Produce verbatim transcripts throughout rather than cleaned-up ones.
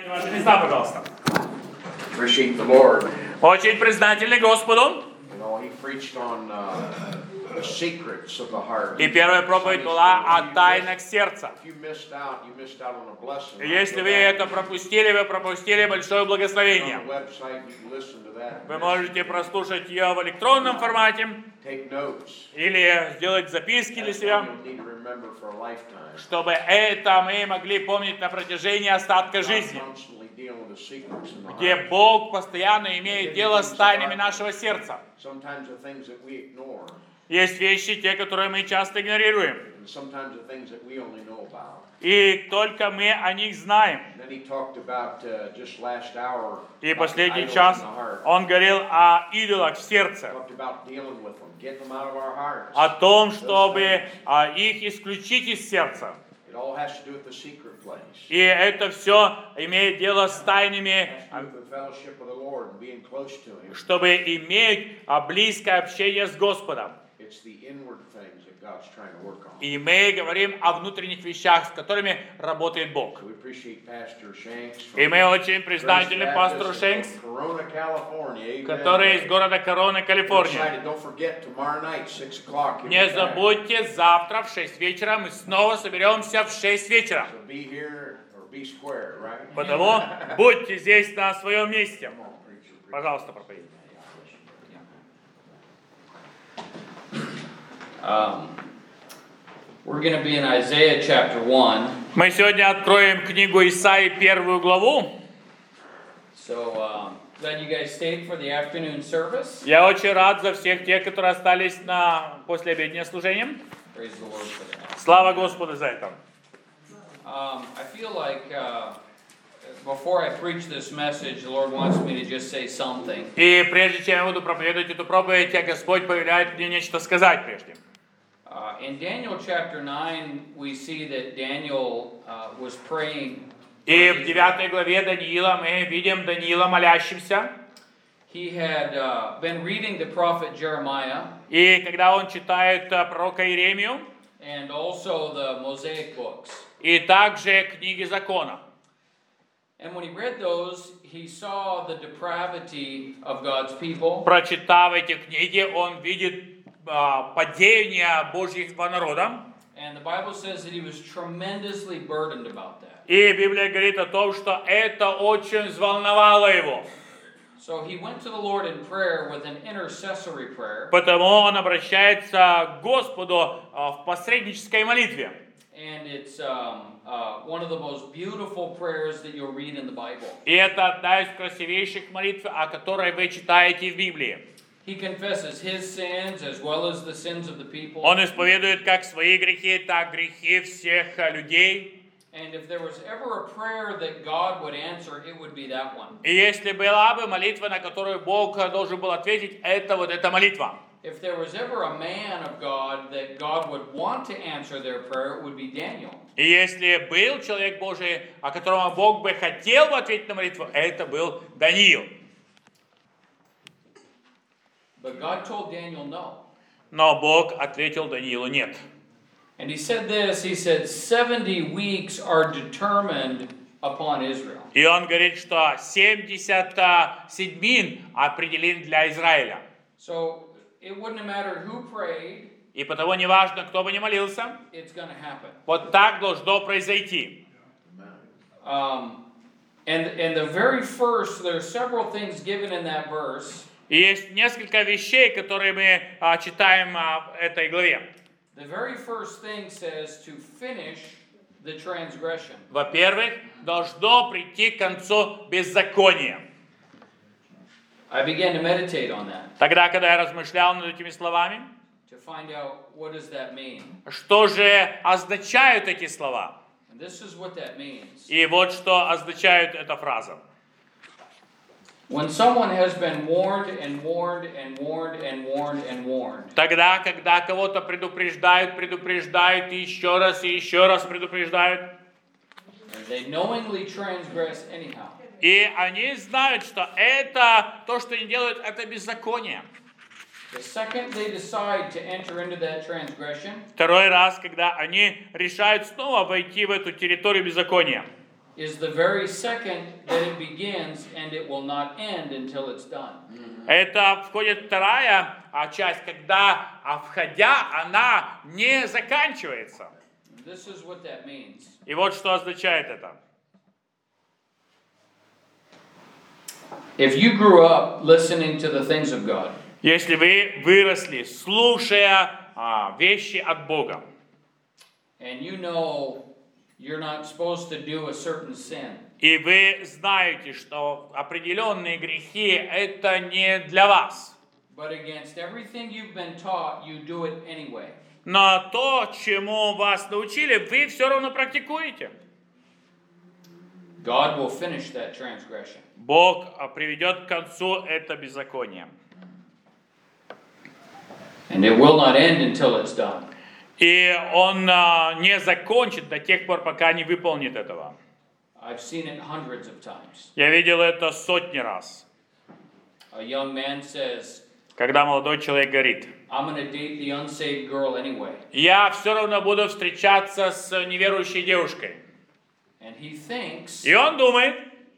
Занимайте ваши места, пожалуйста. Appreciate the Lord. Очень признательны Господу. You know, He preached on uh, the secrets of the heart. И первая проповедь была о тайнах сердца. If you missed out, you missed out on a blessing. Если вы это пропустили, вы пропустили большое благословение. On the website, you can listen to that. Вы можете прослушать ее в электронном формате Take notes. или сделать записки для себя, You'll need to remember for a lifetime. чтобы это мы могли помнить на протяжении остатка жизни, Constantly dealing with the secrets in the где heart. Бог постоянно имеет дело с тайнами нашего сердца. Sometimes the things that we ignore, Есть вещи, те, которые мы часто игнорируем, and sometimes the things that we only know about. и только мы о них знаем. Then he talked about uh, just last hour. И about последний idols час in the heart. он говорил о идолах в сердце, Talked about dealing with them, getting them out of our hearts. о том, чтобы а, их исключить из сердца. It all has to do with the secret place. И это все имеет дело с тайнами, It has to do with the fellowship of the Lord and being close to Him. чтобы иметь а, близкое общение с Господом. It's the inward things that God's trying to work on. И мы говорим о внутренних вещах, с которыми работает Бог. So we appreciate Pastor Shanks. И мы очень признательны Grace пастору Baptist Шенкс, of Corona, California. Amen. который из города Корона, We're Калифорния. excited. Don't forget tomorrow night, six o'clock. Не забудьте, завтра в шесть вечера мы снова соберемся в шесть вечера. So be here or be square, right? Потому будьте здесь на своем месте. Come on, preacher, preacher. Пожалуйста, проповедуйте. Um, we're going to be in Isaiah chapter one. Мы сегодня откроем книгу Исаии, первую главу. So um, glad you guys stayed for the afternoon service. Я очень рад за всех тех, которые остались на послеобеденное служение. Praise the Lord for that. Слава Господу за это. Um, I feel like uh, before I preach this message, the Lord wants me to just say something. И прежде чем я буду проповедовать эту проповедь, Господь повеляет мне нечто сказать прежде. Uh, in Daniel chapter nine, we see that Daniel uh, was praying. И в девятой главе Даниила мы видим Даниила молящимся. He had uh, been reading the prophet Jeremiah И когда он читает э, пророка Иеремию, and also the Mosaic books. и также книги закона. And when he read those, he saw the depravity of God's people. Прочитав эти книги, он видит э, падение Божьего народа. And the Bible says that he was tremendously burdened about that. И Библия говорит о том, что это очень взволновало его. So he went to the Lord in prayer with an intercessory prayer. Потому он обращается к Господу э, в посреднической молитве. And it's um, uh, one of the most beautiful prayers that you'll read in the Bible. И это одна из красивейших молитв, о которой вы читаете в Библии. He confesses his sins as well as the sins of the people. Он исповедует как свои грехи, так грехи всех э, людей. And if there was ever a prayer that God would answer, it would be that one. И если была бы молитва, на которую Бог должен был ответить, это вот эта молитва. If there was ever a man of God that God would want to answer their prayer, it would be Daniel. И если был человек Божий, о котором Бог бы хотел бы ответить на молитву, это был Даниил. But God told Daniel no. Но Бог ответил Даниилу нет. And he said this, he said, seventy weeks are determined upon Israel. И он говорит, что семьдесят седьмин определен для Израиля. So it wouldn't have mattered who prayed, И потому неважно, кто бы ни молился, it's going to happen. вот так должно произойти. Um, and, and the very first, there are several things given in that verse. И есть несколько вещей, которые мы а, читаем а, в этой главе. The very first thing says to finish the transgression. Во-первых, должно прийти к концу беззакония. I began to meditate on that, Тогда, когда я размышлял над этими словами, to find out what does that mean. что же означают эти слова? And this is what that means. И вот что означает эта фраза. When someone has been warned and warned and warned and warned and warned, Тогда, когда кого-то предупреждают, предупреждают и еще раз, и еще раз предупреждают, and they knowingly transgress anyhow, и они знают, что это, то, что они делают, это беззаконие. the second they decide to enter into that transgression, Второй раз, когда они решают снова войти в эту территорию беззакония, is the very second that it begins, and it will not end until it's done. Это входит вторая а, часть, когда, а, входя, она не заканчивается. This is what that means. И вот что означает это. If you grew up listening to the things of God, Если вы выросли, слушая а, вещи от Бога, and you know you're not supposed to do a certain sin, и вы знаете, что определенные грехи это не для вас, but against everything you've been taught, you do it anyway. но то, чему вас научили, вы все равно практикуете, God will finish that transgression. Бог а, приведет к концу это беззаконие. And it will not end until it's done. И Он а, не закончит до тех пор, пока не выполнит этого. I've seen it hundreds of times. Я видел это сотни раз. A young man says, Когда молодой человек говорит, I'm going to date the unsaved girl anyway. я все равно буду встречаться с неверующей девушкой. And he thinks, И он думает,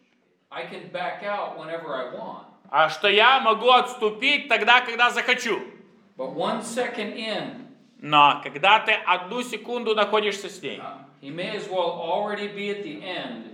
I can back out whenever I want. а что я могу отступить тогда, когда захочу. But one second in, Но когда ты одну секунду находишься с ней, he may as well already be at the end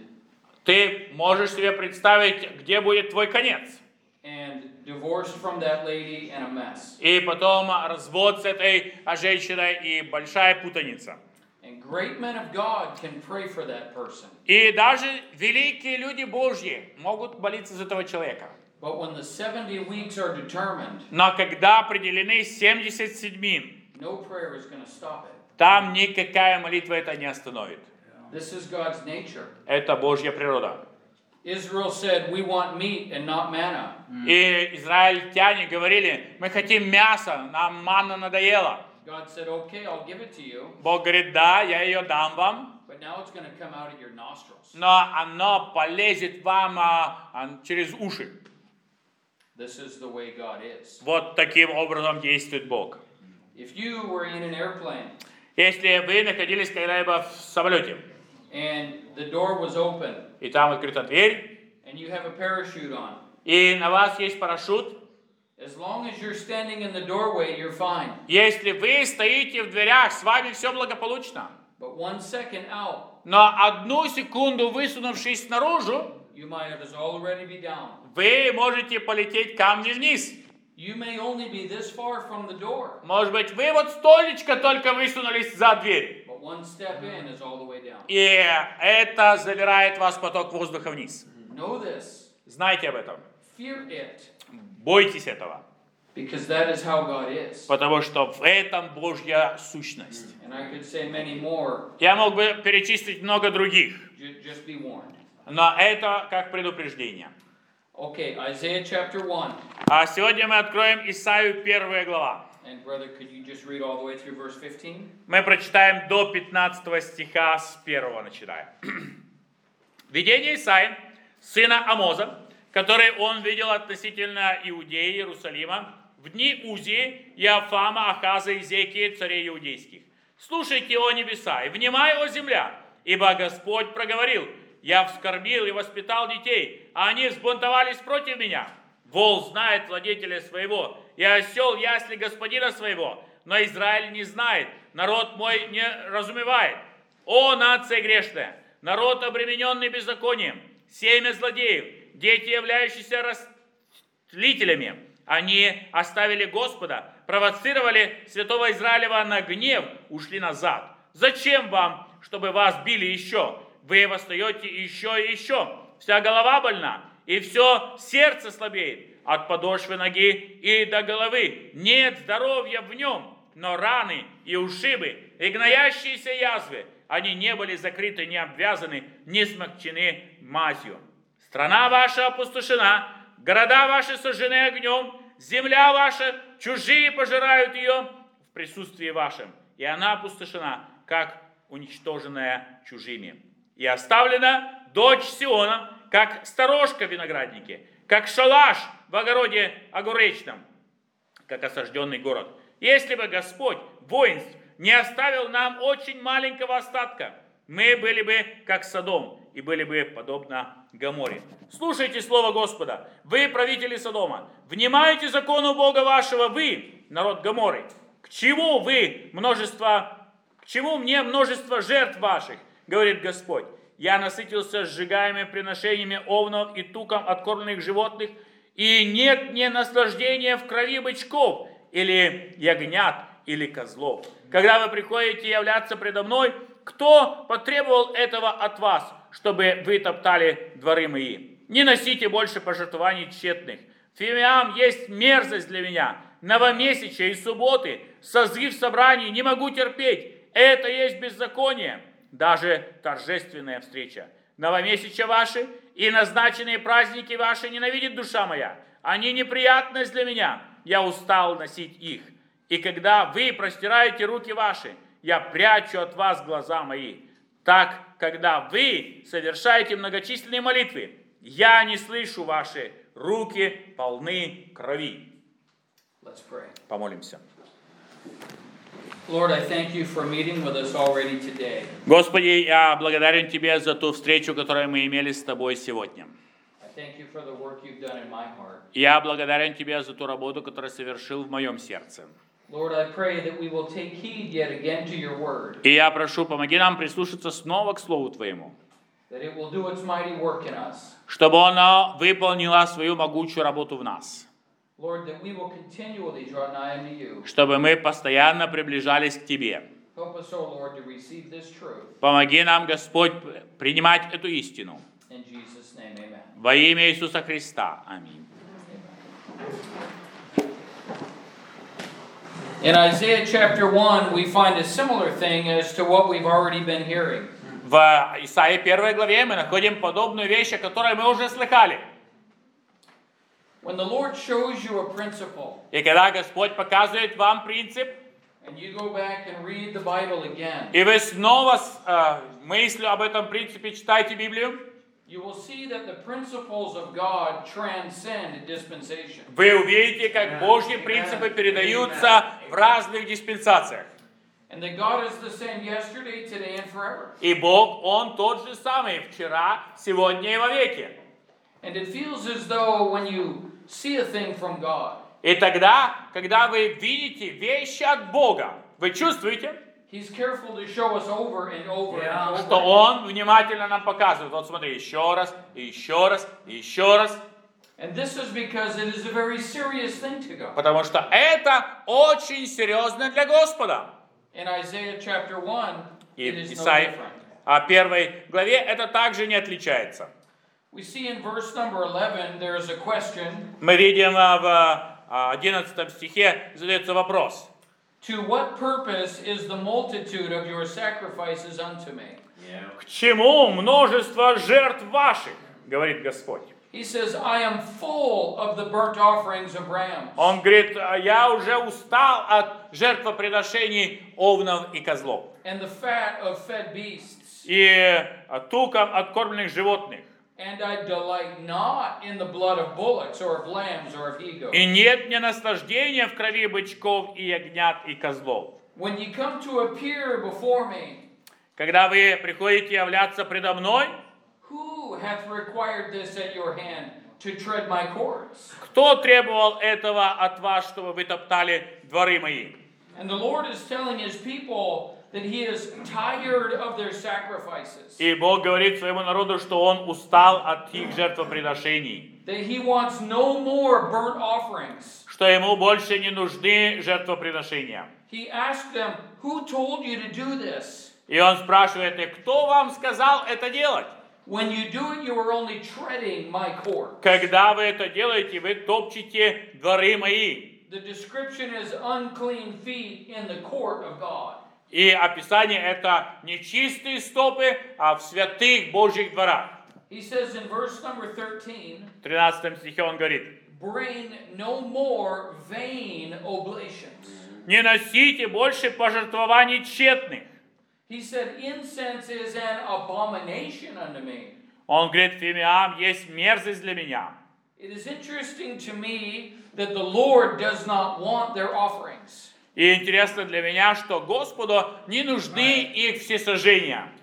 ты можешь себе представить, где будет твой конец. and divorced from that lady and a mess. И потом развод с этой женщиной и большая путаница. And great men of God can pray for that person. И даже великие люди Божьи могут молиться за этого человека. But when the seventy weeks are determined, Но когда определены семьдесят седьмин, no prayer is going to stop it. там никакая молитва это не остановит. This is God's nature. Это Божья природа. Israel said, we want meat and not manna. И израильтяне говорили, мы хотим мяса, нам манна надоела. God said, okay, I'll give it to you, Бог говорит, да, я ее дам вам, but now it's going to come out of your nostrils. но оно полезет вам а, а, через уши. This is the way God is. Вот таким образом действует Бог. If you were in an airplane Если вы находились когда-либо в самолете, and the door was open и там открыта дверь, and you have a parachute on, и на вас есть парашют, as long as you're standing in the doorway, you're fine. если вы стоите в дверях, с вами все благополучно. But one second out, Но одну секунду высунувшись наружу, you might as already be down. вы можете полететь камни вниз. You may only be this far from the door, Может быть, вы вот столечко только высунулись за дверь. but one step in is all the way down. И это забирает вас поток воздуха вниз. Know this. Знайте об этом. Fear it, Бойтесь этого. because that is how God is. Потому что в этом Божья сущность. And I could say many more. Я мог бы перечислить много других, Ju- Just be warned. но это как предупреждение. Okay, Isaiah chapter one. А сегодня мы откроем Исаию первая глава. And brother, could you just read all the way through verse fifteen? Мы прочитаем до пятнадцатого стиха с первого начиная. Видение Исаии, сына Амоза, который он видел относительно Иудеи, Иерусалима, в дни Узии, Иофама, Ахаза и Зекии, царей иудейских. Слушайте, о небеса, и внимай, о земля, ибо Господь проговорил: я вскормил и воспитал детей, а они взбунтовались против меня. Вол знает владетеля своего, и осел ясли господина своего, но Израиль не знает, народ мой не разумевает. О, нация грешная, народ, обремененный беззаконием, семя злодеев, дети, являющиеся растлителями. Они оставили Господа, провоцировали святого Израилева на гнев, ушли назад. Зачем вам, чтобы вас били еще? Вы восстаете еще и еще. Вся голова больна, и все сердце слабеет. От подошвы ноги и до головы нет здоровья в нем, но раны и ушибы, и гноящиеся язвы, они не были закрыты, не обвязаны, не смягчены мазью. Страна ваша опустошена, города ваши сожжены огнем, земля ваша, чужие пожирают ее в присутствии вашем, и она опустошена, как уничтоженная чужими. И оставлена дочь Сиона, как сторожка в винограднике, как шалаш в огороде огуречном, как осажденный город. Если бы Господь воинств не оставил нам очень маленького остатка, мы были бы как Содом, и были бы подобно Гоморе. Слушайте слово Господа, вы, правители Содома, внимайте закону Бога вашего, вы, народ Гоморы. К чему вы множество, к чему мне множество жертв ваших, говорит Господь. Я насытился сжигаемыми приношениями овнов и туком откормленных животных, и нет мне наслаждения в крови бычков, или ягнят, или козлов. Когда вы приходите являться предо мной, кто потребовал этого от вас, чтобы вы топтали дворы мои? Не носите больше пожертвований тщетных. Фимиам есть мерзость для меня. Новомесячья и субботы, созыв собраний не могу терпеть. Это есть беззаконие. Даже торжественная встреча. Новомесячья ваши и назначенные праздники ваши ненавидит душа моя. Они неприятность для меня. Я устал носить их. И когда вы простираете руки ваши, я прячу от вас глаза мои. Так, когда вы совершаете многочисленные молитвы, я не слышу ваши руки полны крови. Let's pray. Помолимся. Lord, I thank you for meeting with us already today. Господи, я благодарен Тебе за ту встречу, которую мы имели с Тобой сегодня. I thank you for the work you've done in my heart. Я благодарен Тебе за ту работу, которую совершил в моем сердце. Lord, I pray that we will take heed yet again to your word, И я прошу, помоги нам прислушаться снова к Слову Твоему, that it will do its mighty work in us. чтобы оно выполнило свою могучую работу в нас, Lord, that we will continually draw nigh unto you. чтобы мы постоянно приближались к Тебе. Help us, O Lord, to receive this truth. Помоги нам, Господь, принимать эту истину. In Jesus' name, amen. Во имя Иисуса Христа. Аминь. In Isaiah chapter one, we find a similar thing as to what we've already been hearing. В Исаии первой главе мы находим подобную вещь, о которой мы уже слыхали. When the Lord shows you a principle, И когда Господь показывает вам принцип, and you go back and read the Bible again, и вы снова с э, мыслью об этом принципе читаете Библию, you will see that the principles of God transcend dispensation. вы увидите, как Божьи принципы передаются в разных диспенсациях. And that God is the same yesterday, today, and forever. И Бог, Он тот же самый вчера, сегодня и вовеки. And it feels as though when you see a thing from God, И тогда, когда вы видите вещи от Бога, вы чувствуете, He's careful to show us over and over and over. что Он внимательно нам показывает. Вот смотри, еще раз, и еще раз, и еще раз. And this is because it is a very serious thing to God. Потому что это очень серьезно для Господа. In Isaiah chapter one, И it is в no Исаии different. о первой главе это также не отличается. We see in verse number eleven, there is a question. Мы видим а, в а, одиннадцатом стихе задается вопрос. To what purpose is the multitude of your sacrifices unto me? К чему множество жертв ваших, говорит Господь. He says, I am full of the burnt offerings of rams. Он говорит, я уже устал от жертвоприношений овнов и козлов. And the fat of fed beasts. И туком откормленных животных. And I delight not in the blood of bullocks or of lambs or of he-goats. И нет мне наслаждения в крови бычков и ягнят и козлов. When you come to appear before me, Когда вы приходите являться предо мной, who hath required this at your hand to tread my courts? кто требовал этого от вас, чтобы вы топтали дворы мои? And the Lord is telling his people that he is tired of their sacrifices. И Бог говорит своему народу, что Он устал от их жертвоприношений, That he wants no more burnt offerings. что Ему больше не нужны жертвоприношения. He asked them, who told you to do this? И Он спрашивает, и кто вам сказал это делать? When you do it, you are only treading my court. Когда вы это делаете, вы топчете дворы мои. The description is unclean feet in the court of God. И описание это не чистые стопы, а в святых Божьих дворах. He says in verse number thirteen, В тринадцатом стихе он говорит, bring no more vain oblations. не носите больше пожертвований тщетных. He said, incense is an abomination unto me. Он говорит, фимиам есть мерзость для меня. It is interesting to me that the Lord does not want their offerings. И интересно для меня, что Господу не нужны их всесожжения.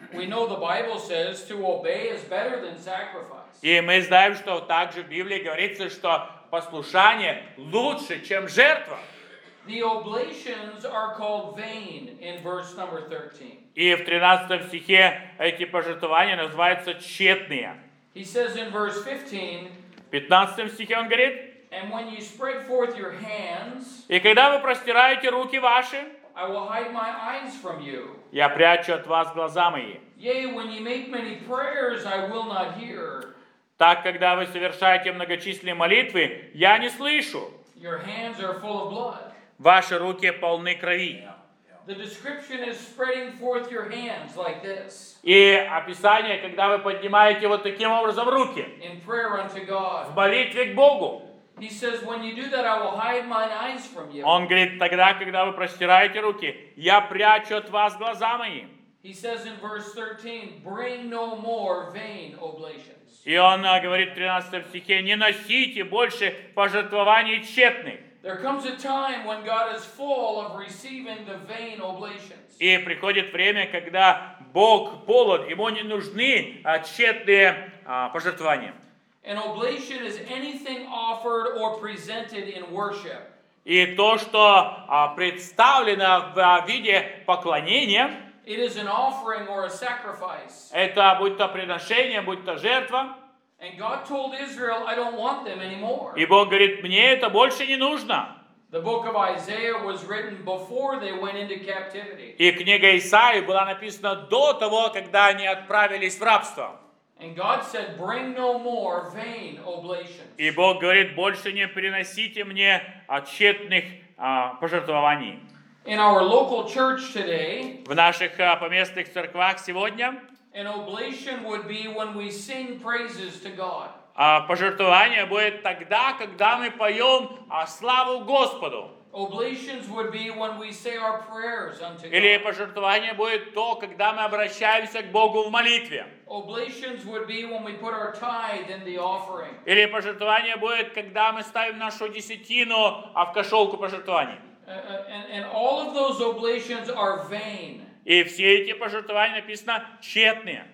We know the Bible says to obey is better than sacrifice. И мы знаем, что также в Библии говорится, что послушание лучше, чем жертва. The oblations are called vain in verse number thirteen. И в тринадцатом стихе эти пожертвования называются тщетные. He says in verse fifteen, В пятнадцатом стихе он говорит: and when you spread forth your hands, «И когда вы простираете руки ваши, I will hide my eyes from you. я прячу от вас глаза мои. Yea, when you make many prayers, I will not hear. Так, когда вы совершаете многочисленные молитвы, я не слышу. Your hands are full of blood. Ваши руки полны крови». The description is spreading forth your hands like this И описание, когда вы поднимаете вот таким образом руки in prayer unto в God. молитве к Богу. He says, when you do that, I will hide mine eyes from you. Он говорит: тогда, когда вы простираете руки, я прячу от вас глаза мои. He says in verse thirteen, bring no more vain oblations. И он а, говорит в тринадцатом стихе: не носите больше пожертвований тщетных. There comes a time when God is full of receiving the vain oblations. И приходит время, когда Бог полон, ему не нужны а, тщетные а, пожертвования. An oblation is anything offered or presented in worship. И то, что а, представлено в а, виде поклонения, It is an offering or a sacrifice. это будь то приношение, будь то жертва. And God told Israel, I don't want them anymore. И Бог говорит: мне это больше не нужно. The book of Isaiah was written before they went into captivity. И книга Исаии была написана до того, когда они отправились в рабство. And God said, bring no more vain oblations. И Бог говорит: больше не приносите мне тщетных а, пожертвований. In our local church today, В наших а, поместных церквах сегодня an oblation would be when we sing praises to God. а, пожертвование будет тогда, когда мы поем а, славу Господу. Oblations would be when we say our prayers unto Или God. пожертвование будет то, когда мы обращаемся к Богу в молитве. Oblations would be when we put our tithe in the offering. Или пожертвование будет, когда мы ставим нашу десятину а в кошелку пожертвований. Uh, uh, and, and all of those oblations are vain И все эти пожертвования написано тщетные,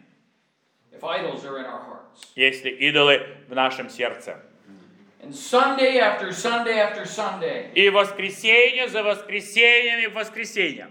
if idols are in our hearts. если идолы в нашем сердце. And Sunday after Sunday after Sunday, И воскресенье за воскресеньем и воскресеньем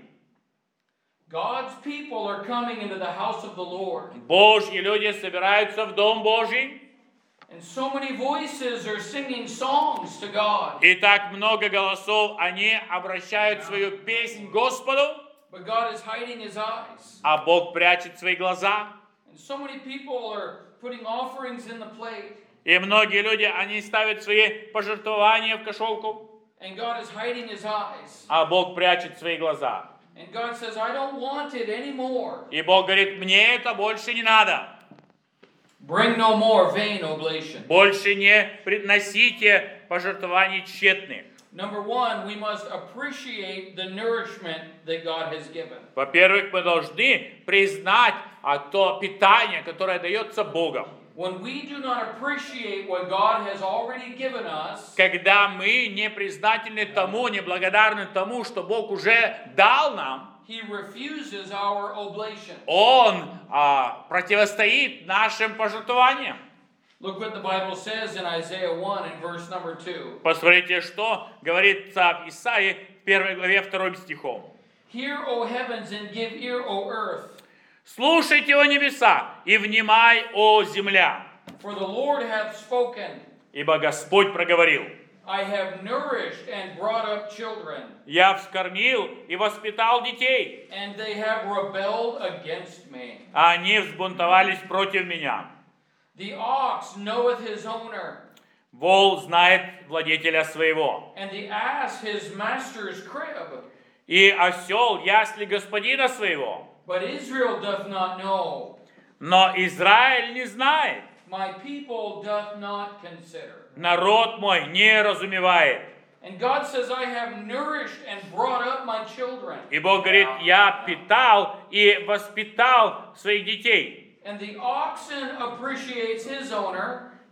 God's people are coming into the house of the Lord. Божьи люди собираются в Дом Божий, And so many voices are singing songs to God. и так много голосов, они обращают свою песнь Господу, But God is hiding his eyes. а Бог прячет свои глаза. And so many people are putting offerings in the plate. И многие люди, они ставят свои пожертвования в кошелку, And God is hiding his eyes. а Бог прячет свои глаза. And God says, I don't want it anymore. И Бог говорит: мне это больше не надо. Bring no more vain oblation. Больше не приносите пожертвований тщетных. Number one, we must appreciate the nourishment that God has given. Во-первых, мы должны признать а, то питание, которое дается Богом. When we do not appreciate what God has already given us, Когда мы не признательны тому, не благодарны тому, что Бог уже дал нам, He refuses our oblation. Он а, противостоит нашим пожертвованиям. Look what the Bible says in Isaiah one and verse number two. Посмотрите, что говорится в Исаии в первой главе вторым стихом. Hear, O heavens, and give ear, O earth, «Слушайте, о небеса, и внимай, о земля, for the Lord hath spoken. ибо Господь проговорил: I have nourished and brought up children, я вскормил и воспитал детей, and they have rebelled against me. а они взбунтовались против меня. The ox knoweth his owner, Вол знает владетеля своего, and the ass his master's crib. и осел ясли господина своего. But Israel doth not know. Но Израиль не знает, My people doth not consider. народ мой не разумевает». And God says, I have nourished and brought up my children. И Бог говорит: я питал и воспитал своих детей. And the oxen appreciates his owner.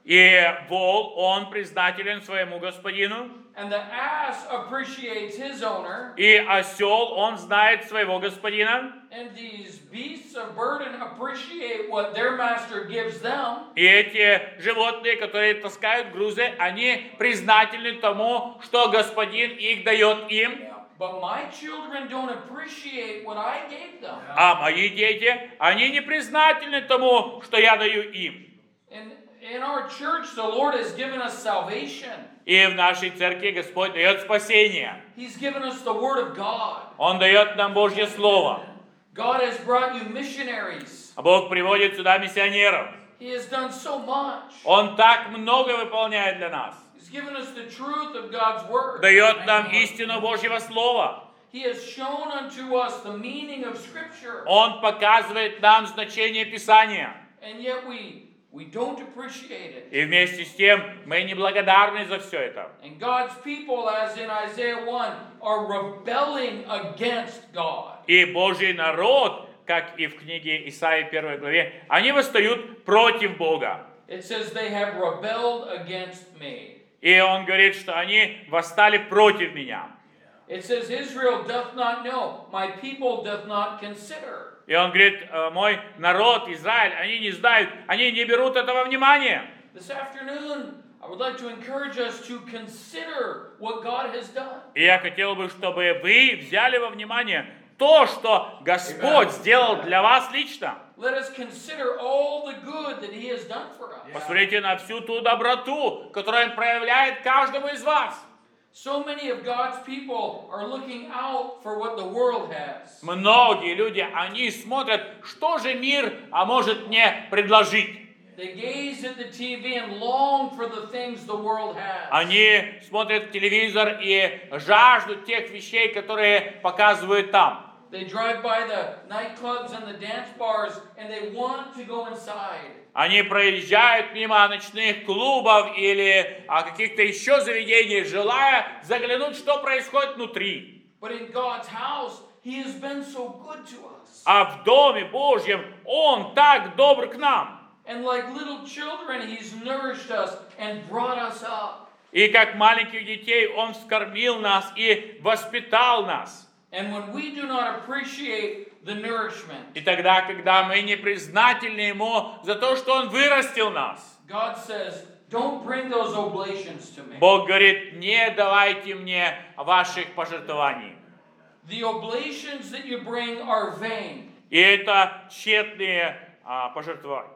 И вол, он признателен своему господину. And the ass appreciates his owner. И осел, он знает своего господина. And these beasts of burden appreciate what their master gives them. И эти животные, которые таскают грузы, они признательны тому, что господин их дает им. But my children don't appreciate what I gave them. А мои дети, они не признательны тому, что я даю им. And in our church, the Lord has given us salvation. И в нашей церкви Господь дает спасение. He's given us the Word of God. Он дает нам Божье Слово. God has brought you missionaries. А Бог приводит сюда миссионеров. He has done so much. Он так много выполняет для нас. He's given us the truth of God's Word. Дает нам истину Божьего Слова. He has shown unto us the meaning of Scripture. Он показывает нам значение Писания. And yet we We don't appreciate it. И вместе с тем мы неблагодарны за все это. And God's people, as in Isaiah one, are rebelling against God. И Божий народ, как и в книге Исаии первой главе, они восстают против Бога. It says they have rebelled against me. И он говорит, что они восстали против меня. It says Israel doth not know, my people doth not consider. И он говорит, мой народ, Израиль, они не знают, они не берут этого внимания. This afternoon, I would like to encourage us to consider what God has done. И я хотел бы, чтобы вы взяли во внимание то, что Господь сделал для вас лично. Let us consider all the good that He has done for us. Посмотрите на всю ту доброту, которую Он проявляет каждому из вас. So many of God's people are looking out for what the world has. Многие люди, они смотрят, что же мир а может мне предложить. They gaze at the T V and long for the things the world has. Они смотрят телевизор и жаждут тех вещей, которые показывают там. They drive by the nightclubs and the dance bars and they want to go inside. Они проезжают мимо ночных клубов или а, каких-то еще заведений, желая заглянуть, что происходит внутри. But in God's house, He has been so good to us. А в Доме Божьем Он так добр к нам. And like little children, He's nourished us and brought us up. И как маленьких детей Он вскормил нас и воспитал нас. And when we do not appreciate the nourishment, И тогда, когда мы не признательны Ему за то, что Он вырастил нас, God says, don't bring those oblations to me. Бог говорит, не давайте мне ваших пожертвований. The oblations that you bring are vain. И это тщетные а, пожертвования.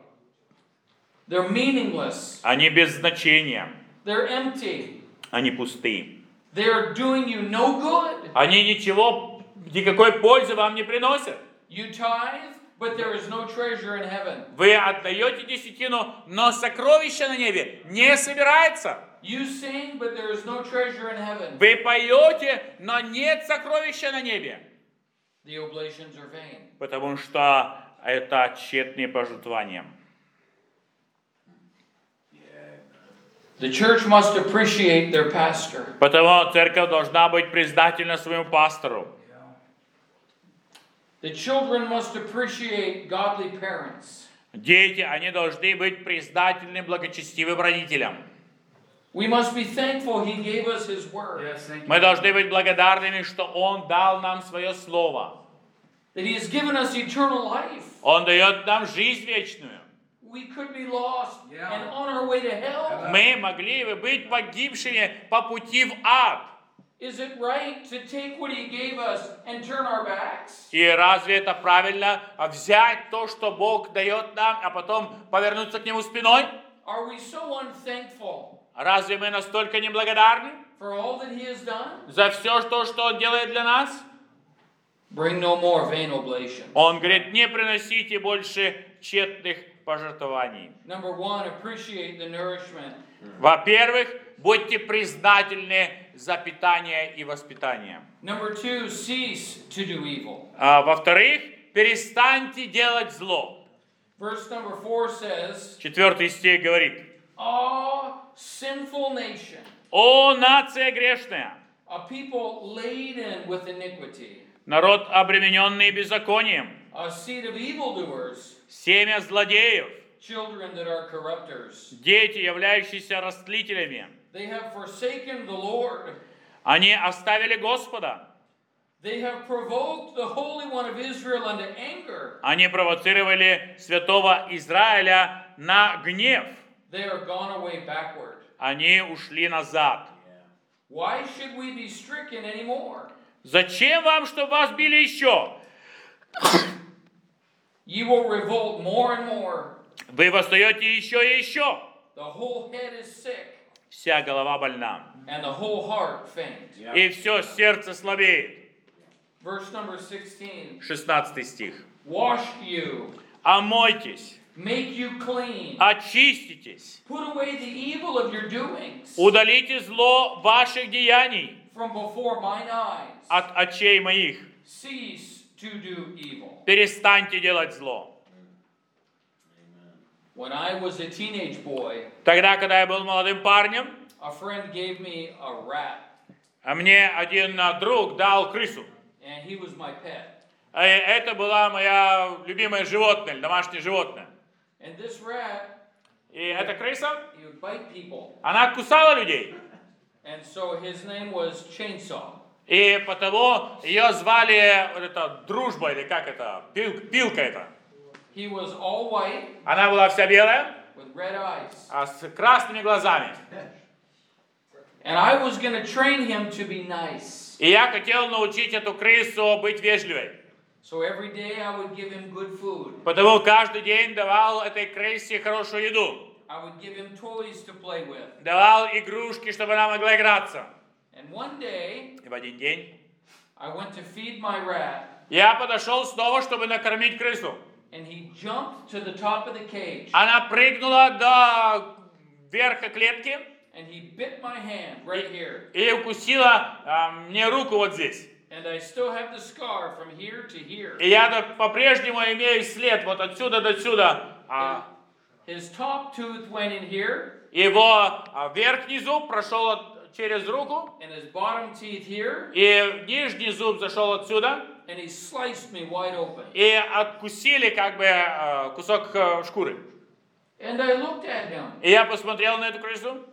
They're meaningless. Они без значения. They're empty. Они пустые. They're doing you no good. Они ничего, никакой пользы вам не приносят. You tithe, but there is no treasure in heaven. Вы отдаете десятину, но сокровища на небе не собирается. You sing, but there is no treasure in heaven. Вы поете, но нет сокровища на небе. The oblations are vain. Потому что это тщетные пожертвования. The church must appreciate their pastor. Потому церковь должна быть признательна своему пастору. The children must appreciate godly parents. Дети, они должны быть признательны благочестивым родителям. We must be thankful He gave us His word. Мы должны быть благодарными, что Он дал нам свое слово. That He has given us eternal life. Он дает нам жизнь вечную. We could be lost and on our way to hell. Мы могли бы быть погибшими по пути в ад. Is it right to take what He gave us and turn our backs? И разве это правильно взять то, что Бог дает нам, а потом повернуться к Нему спиной? Are we so unthankful Разве мы настолько неблагодарны for all that He has done? за все то, что Он делает для нас? Bring no more vain oblations. Он говорит, не приносите больше тщетных пожертвований. Number one, appreciate the nourishment. Во-первых, будьте признательны за питание и воспитание. Number two, cease to do evil. А, во-вторых, перестаньте делать зло. Verse number four says, Четвертый стих говорит, "Ah, sinful nation, «О, нация грешная, a people laden with iniquity, народ, обремененный беззаконием, a seed of evildoers, семя злодеев, children that are corrupters. дети, являющиеся растлителями. They have forsaken the Lord. Они оставили Господа. They have provoked the Holy One of Israel unto anger. Они провоцировали святого Израиля на гнев. They are gone away backward. Они ушли назад. Why should we be stricken anymore? Зачем вам, чтобы вас били еще? You will revolt more and more. Вы восстаете еще и еще. The whole head is sick, Вся голова больна. and the whole heart faint. И все сердце слабеет. Verse number sixteen. шестнадцатый стих. Wash you, Омойтесь, make you clean, очиститесь, put away the evil of your doings удалите зло ваших деяний from before mine eyes. от очей моих. Cease to do evil. Перестаньте делать зло. When I was a teenage boy, Тогда, когда я был молодым парнем, a friend gave me a rat, а мне один а, друг дал крысу. and he was my pet. А это была моя любимое животное, домашнее животное. And this rat, И эта крыса, he would bite people. она кусала людей. And so his name was Chainsaw. И потому ее звали вот это, дружба, или как это, пил, пилка это. He was all white Она была вся белая, with red eyes. а с красными глазами. And I was going to train him to be nice. И я хотел научить эту крысу быть вежливой. So every day I would give him good food. Потому каждый день давал этой крысе хорошую еду. I would give him toys to play with. Давал игрушки, чтобы она могла играться. And one day, И в один день I went to feed my rat, я подошел снова, чтобы накормить крысу. and he jumped to the top of the cage, Она прыгнула до верха клетки and he bit my hand right here. и укусила а, мне руку вот здесь. And I still have the scar from here to here. И я так по-прежнему имею след вот отсюда до сюда. А, His top tooth went in here, его а, верхний зуб прошел от- через руку, and his bottom teeth here, и нижний зуб зашел отсюда, and he sliced me wide open. и откусили как бы а, кусок а, шкуры. And I looked at him. И я посмотрел на эту крысу.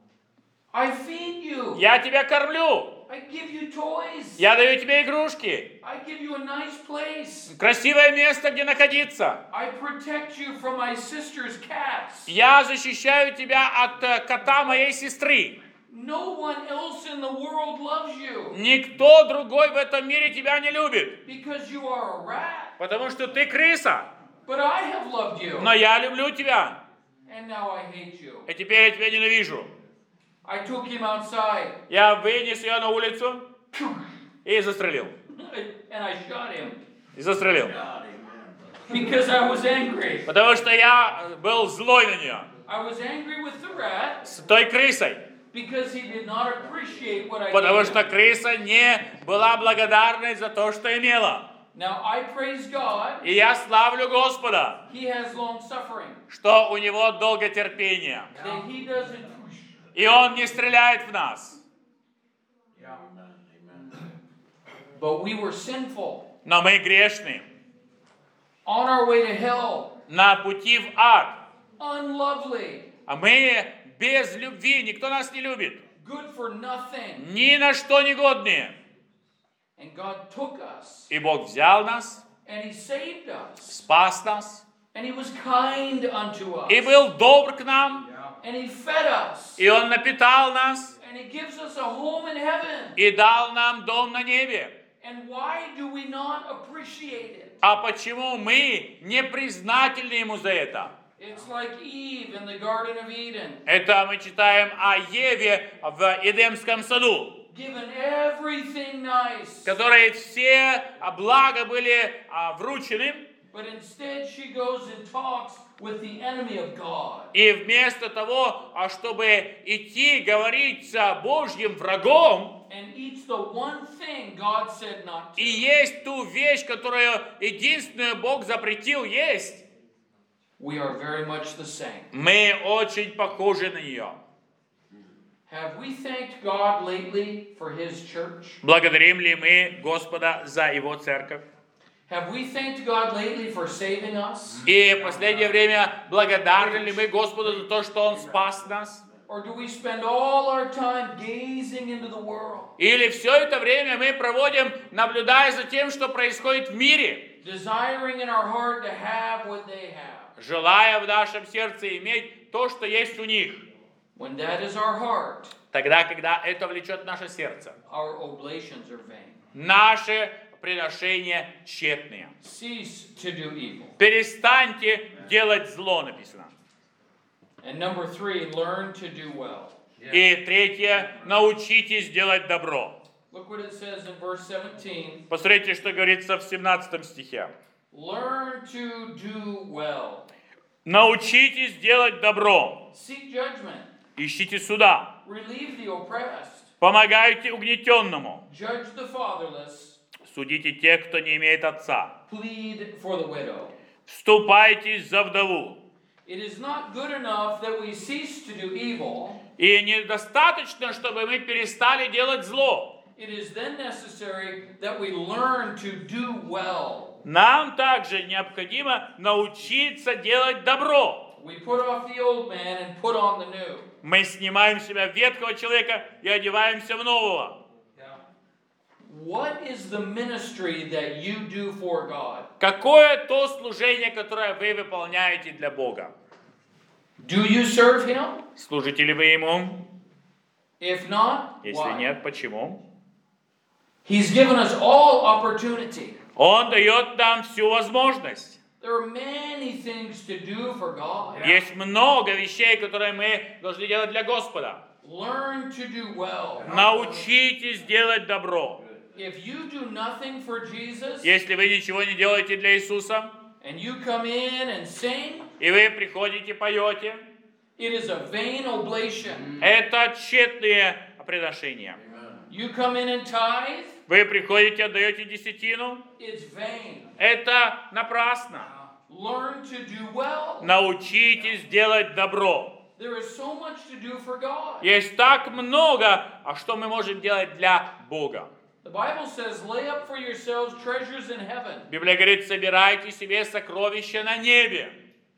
I feed you. Я тебя кормлю. I give you toys. Я даю тебе игрушки. I give you a nice place. Красивое место, где находиться. I protect you from my sister's cats. Я защищаю тебя от э, кота моей сестры. No one else in the world loves you Никто другой в этом мире тебя не любит. because you are a rat. Потому что ты крыса. But I have loved you. Но я люблю тебя. And now I hate you. И теперь я тебя ненавижу. I took him outside Я вынес ее на улицу и застрелил. and I shot him И застрелил. because I was angry. Потому что я был злой на нее. I was angry with the rat С той крысой. because he did not appreciate what I Потому gave что him. крыса не была благодарной за то, что имела. Now I praise God. И я славлю Господа, He has long suffering. что у него долготерпение. That he doesn't. И он не стреляет в нас. But we were sinful. Но мы грешны. On our way to hell. На пути в ад. Unlovely. А мы без любви. Никто нас не любит. Good for nothing. Ни на что не годные. And God took us. И Бог взял нас, And he saved us. спас нас. And he was kind unto us. И был добр к нам. And he fed us. И Он напитал нас. And he gives us a home in heaven. И дал нам дом на небе. And why do we not appreciate it? А почему мы не признательны Ему за это? It's like Eve in the Garden of Eden. Это мы читаем о Еве в Эдемском саду, Given everything nice. которой все блага были а, вручены, But instead she goes and talks with the enemy of God. и вместо того, а, чтобы идти говорить с Божьим врагом, And eats the one thing God said not и to. есть ту вещь, которую единственную Бог запретил есть, We are very much the same. мы очень похожи на нее. Have we thanked God lately for His church? Благодарим ли мы Господа за Его церковь? Have we thanked God lately for saving us? И в последнее время благодарны ли мы Господу за то, что Он спас нас? Or do we spend all our time gazing into the world, Или все это время мы проводим, наблюдая за тем, что происходит в мире, desiring in our heart to have what they have? желая в нашем сердце иметь то, что есть у них? When that is our heart, Тогда, когда это влечет наше сердце, our oblations are vain. наши приношения тщетные. Cease to do evil. Перестаньте делать зло, написано. And number three, learn to do well. И третье, научитесь делать добро. Look what it says in verse seventeen. Посмотрите, что говорится в семнадцатом стихе. Learn to do well. Научитесь делать добро. Seek judgment. Ищите суда. Relieve the oppressed. Помогайте угнетенному. Judge the fatherless. Судите тех, кто не имеет отца. Plead for the widow. Вступайтесь за вдову. It is not good enough that we cease to do evil. И недостаточно, чтобы мы перестали делать зло. It is then necessary that we learn to do well. Нам также необходимо научиться делать добро. We put off the old man and put on the new. Мы снимаем с себя ветхого человека и одеваемся в нового. What is the ministry that you do for God? Какое то служение, которое вы выполняете для Бога? Do you serve Him? Служите ли вы Ему? If not, Если why? нет, почему? He's given us all opportunity. Он дает нам всю возможность. There are many things to do for God. Есть много вещей, которые мы должны делать для Господа. Learn to do well. Научитесь делать добро. If you do nothing for Jesus, Если вы ничего не делаете для Иисуса, and you come in and sing, и вы приходите, поете, it is a vain oblation. это тщетные приношения. You come in and tithe, Вы приходите, отдаете десятину, it's vain. это напрасно. Learn to do well. Научитесь делать добро. There is so much to do for God. Есть так много, а что мы можем делать для Бога? The Bible says, lay up for yourselves treasures in heaven. Библия говорит, собирайте себе сокровища на небе.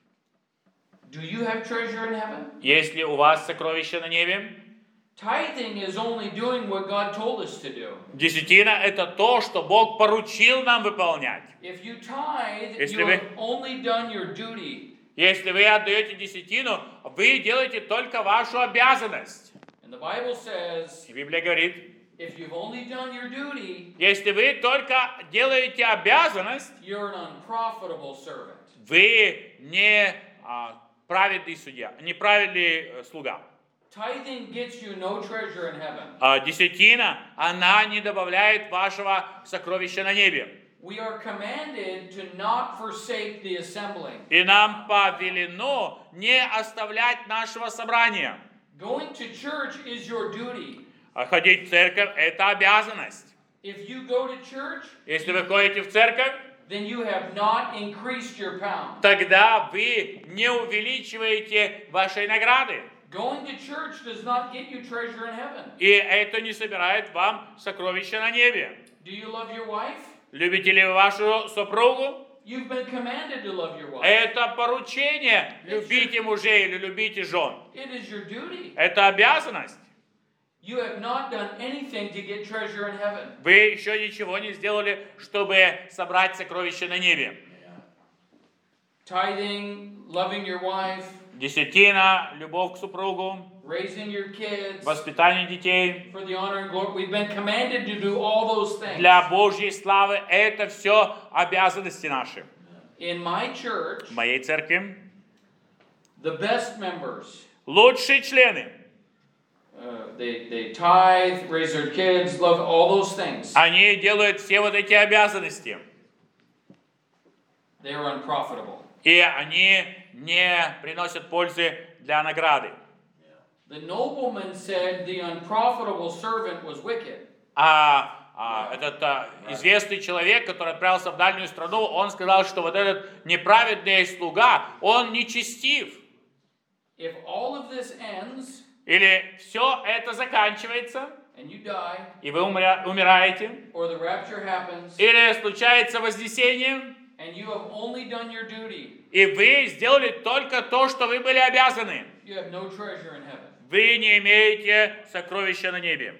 Do you have treasure in heaven? Есть ли у вас сокровища на небе? Tithing is only doing what God told us to do. Десятина – это то, что Бог поручил нам выполнять. If you tithe, Если you вы- have only done your duty. Если вы отдаете десятину, вы делаете только вашу обязанность. And the Bible says, И Библия говорит, if you've only done your duty, если вы только делаете обязанность, you're an unprofitable servant. вы не а, праведный судья, не праведный э, слуга. Tithing gets you no treasure in heaven. А десятина, она не добавляет вашего сокровища на небе. We are commanded to not forsake the assembling. И нам повелено не оставлять нашего собрания. Going to church is your duty. А ходить в церковь – это обязанность. If you go to church, Если вы ходите в церковь, then you have not increased your pound. тогда вы не увеличиваете вашей награды. Going to church does not get you treasure in heaven. И это не собирает вам сокровища на небе. Do you love your wife? Любите ли вы вашу супругу? You've been commanded to love your wife. Это поручение. Любите мужей или любите жен. It is your duty. Это обязанность. You have not done anything to get treasure in heaven. Вы еще ничего не сделали, чтобы собрать сокровища на небе. Tithing, loving your wife, Десятина, любовь к супругу, raising your kids воспитание детей. for the honor and glory. We've been commanded to do all those things. Для Божьей славы это все обязанности наши. In my church, В моей церкви the best members, лучшие члены, uh, they, they tithe, raise their kids, love all those things. они делают все вот эти обязанности. They are unprofitable. И они не приносят пользы для награды. The nobleman said the unprofitable servant was wicked. А, а этот а, известный человек, который отправился в дальнюю страну, он сказал, что вот этот неправедный слуга, он нечестив. If all of this ends Или все это заканчивается, and you die, и вы умря- умираете, or the rapture happens, или случается вознесение, and you have only done your duty, и вы сделали только то, что вы были обязаны, you have no treasure in heaven. вы не имеете сокровища на небе.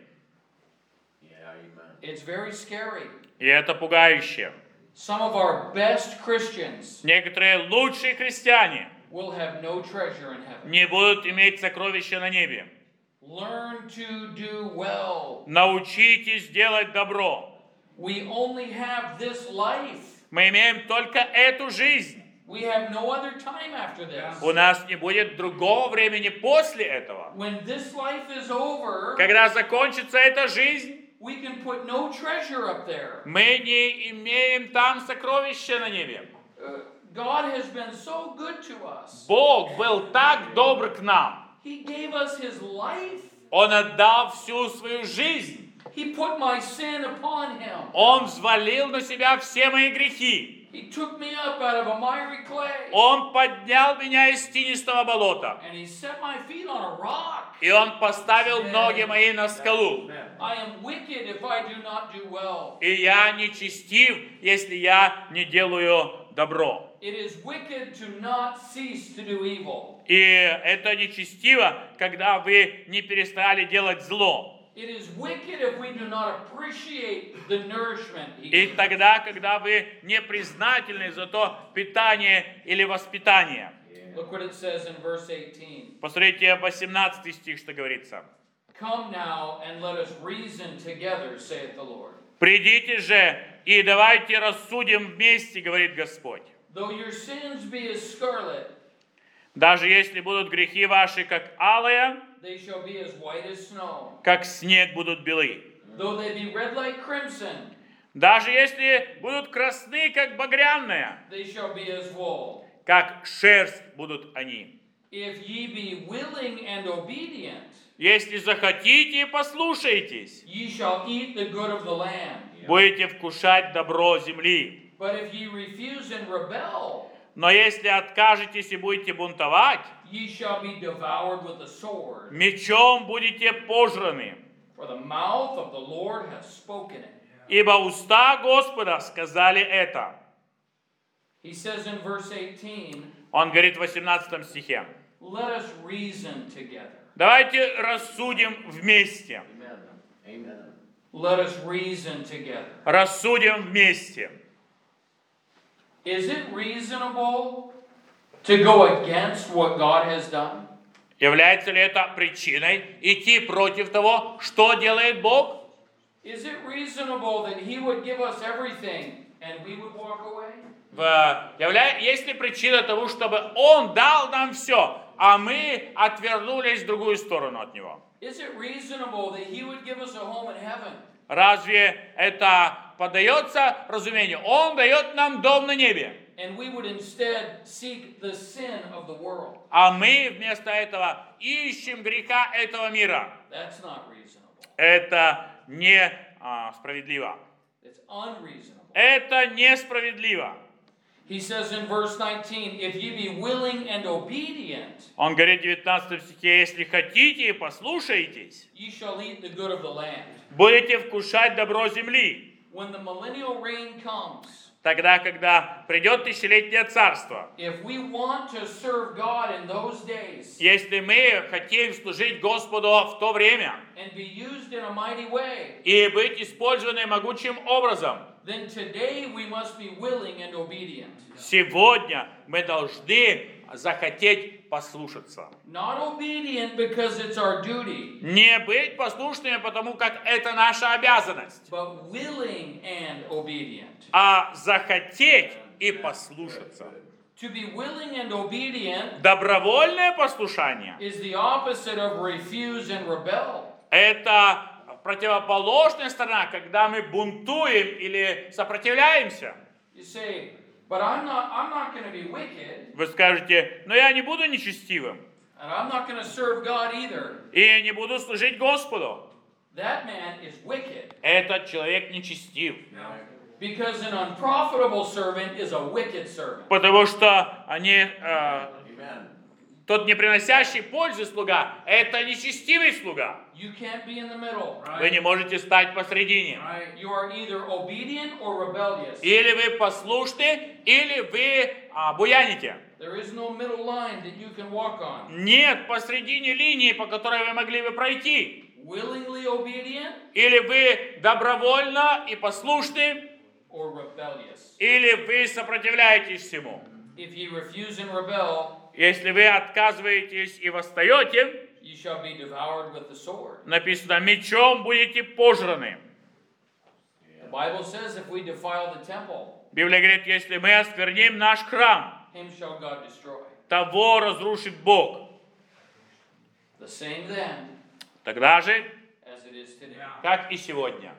Yeah, amen. It's very scary. И это пугающе. Some of our best Christians Некоторые лучшие христиане will have no treasure in heaven. не будут иметь сокровища на небе. Learn to do well. Научитесь делать добро. We only have this life. Мы имеем только эту жизнь. We have no other time after this. У нас не будет другого времени после этого. When this life is over, Когда закончится эта жизнь, we can put no treasure up there. мы не имеем там сокровища на небе. Uh, God has been so good to us. Бог был так добр к нам. He gave us His life. Он отдал всю свою жизнь. He put my sin upon Him. Он взвалил на себя все мои грехи. He took me up out of a miry clay. Он поднял меня из тинистого болота. And He set my feet on a rock. И Он поставил ноги мои на скалу. I am wicked if I do not do well. И я нечестив, если я не делаю добро. It is wicked to not cease to do evil. И это нечестиво, когда вы не перестали делать зло. It is wicked if we do not appreciate the nourishment He И gives. тогда, когда вы не признательны за то питание или воспитание. Look what it says in verse eighteen. Посмотрите, восемнадцатый стих, что говорится. Come now and let us reason together, saith the Lord. «Придите же и давайте рассудим вместе, говорит Господь. Though your sins be as scarlet, Даже если будут грехи ваши, как алые, they shall be as white as snow. как снег будут белы. Though they be red like crimson, Даже если будут красны, как багряная, they shall be as wool. как шерсть будут они. If ye be willing and obedient, Если захотите и послушаетесь, ye shall eat the good of the land. будете вкушать добро земли. But if ye refuse and rebel, Но если откажетесь и будете бунтовать, ye shall be devoured with the sword. мечом будете пожраны. For the mouth of the Lord has spoken it. Ибо уста Господа сказали это. He says in verse eighteen, Он говорит в восемнадцатом стихе. let us reason together. Давайте рассудим вместе. Amen. Amen. Let us reason together. Рассудим вместе. Is it reasonable to go against what God has done? Является ли это причиной идти против того, что делает Бог? Is it reasonable that He would give us everything and we would walk away? В- явля- Есть ли причина того, чтобы Он дал нам все, а мы отвернулись в другую сторону от Него? Is it reasonable that He would give us a home in heaven? Разве это поддается разумению? Он дает нам дом на небе, And we would instead seek the sin of the world. а мы вместо этого ищем греха этого мира. That's not reasonable. Это не а, справедливо. It's unreasonable. Это несправедливо. He says in verse nineteen, if ye be willing and obedient, Он говорит в девятнадцатом стихе, если хотите и послушаетесь, ye shall eat the good of the land. будете вкушать добро земли. When the millennial reign comes, Тогда, когда придет тысячелетнее царство, if we want to serve God in those days если мы хотим служить Господу в то время and be used in a mighty way, и быть использованы могучим образом, then today we must be willing and obedient. сегодня мы должны захотеть послушаться. Not obedient because it's our duty, Не быть послушными, потому как это наша обязанность, but willing and obedient. а захотеть и послушаться. To be willing and obedient Добровольное послушание is the opposite of refuse and rebel. – это противоположная сторона, когда мы бунтуем или сопротивляемся. You say, but I'm not I'm not going to be wicked, Вы скажете, но я не буду нечестивым, and I'm not going to serve God either. и не буду служить Господу. That man is wicked. Этот человек нечестив, Because an unprofitable servant is a wicked servant. потому что они, э, Amen. Тот не приносящий пользы слуга, это нечестивый слуга. You can't be in the middle. Вы не можете стать посредине. Right? You are either obedient or rebellious. Или вы послушны, или вы а, буяните. There is no middle line that you can walk on. Нет посредине линии, по которой вы могли бы пройти. Willingly obedient Или вы добровольно и послушны, or rebellious. или вы сопротивляетесь всему. If you refuse and rebel, Если вы отказываетесь и восстаете, you shall be devoured with the sword. написано, мечом будете пожраны. The Bible says if we defile the temple, Библия говорит, если мы оскверним наш храм, him shall God destroy. того разрушит Бог. The same then Тогда же, as it is today. как и сегодня.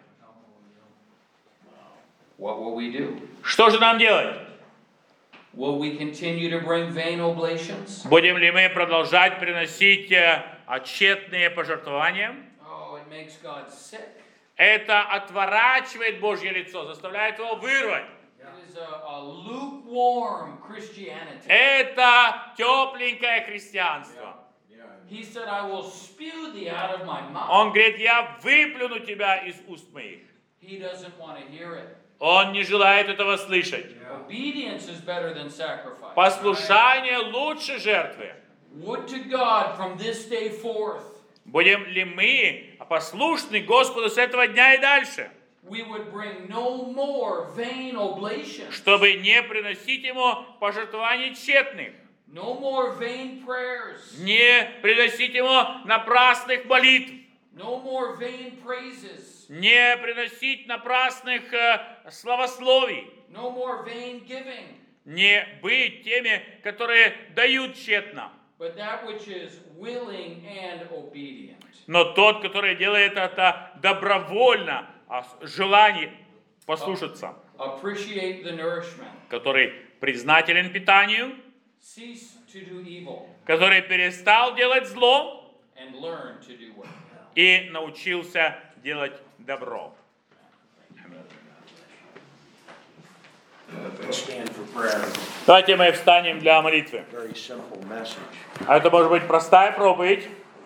What will we do? Что же нам делать? Will we continue to bring vain oblations? Будем ли мы продолжать приносить э, тщетные пожертвования? Oh, it makes God sick. Это отворачивает Божье лицо, заставляет его вырвать. It is a, a lukewarm Christianity. Это тепленькое христианство. He said, I will spew thee out of my mouth. Он говорит, я выплюну тебя из уст моих. He doesn't want to hear it. Он не желает этого слышать. Obedience is better than sacrifice. Послушание лучше жертвы. Would to God from this day forth Будем ли мы послушны Господу с этого дня и дальше, we would bring no more vain oblations, чтобы не приносить Ему пожертвований тщетных, no more vain prayers, не приносить Ему напрасных молитв, no more vain praises, не приносить напрасных э, славословий, no more vain giving, не быть теми, которые дают тщетно, but that which is willing and obedient. но тот, который делает это добровольно, а с желанием послушаться, Appreciate the nourishment. который признателен питанию, Cease to do evil который перестал делать зло and learn to do well. и научился делать добро. Let's stand for prayer. Давайте мы встанем для молитвы. Very simple message. А это может быть простая проповедь.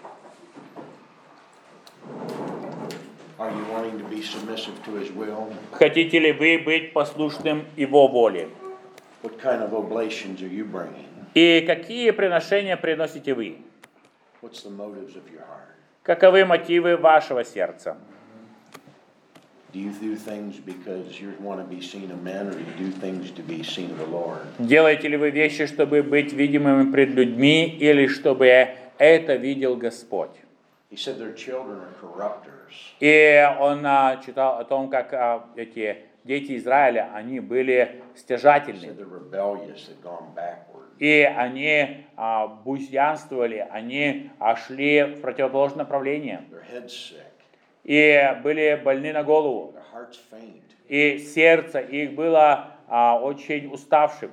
Are you wanting to be submissive to His will? Хотите ли вы быть послушным Его воле? What kind of oblations are you bringing? И какие приношения приносите вы? What's the motives of your heart? Каковы мотивы вашего сердца? Do you do things because you want to be seen of men, or do you do things to be seen of the Lord? Делаете ли вы вещи, чтобы быть видимыми пред людьми, или чтобы это видел Господь? He said their children are corrupters. И он а, читал о том, как а, эти дети Израиля, они были He стяжательны. said they're rebellious, they've gone backward. И они а, буянствовали, они а, шли в противоположное направление. Their head's sick, И были больны на голову. their heart's faint. И сердце их было а, очень уставшим.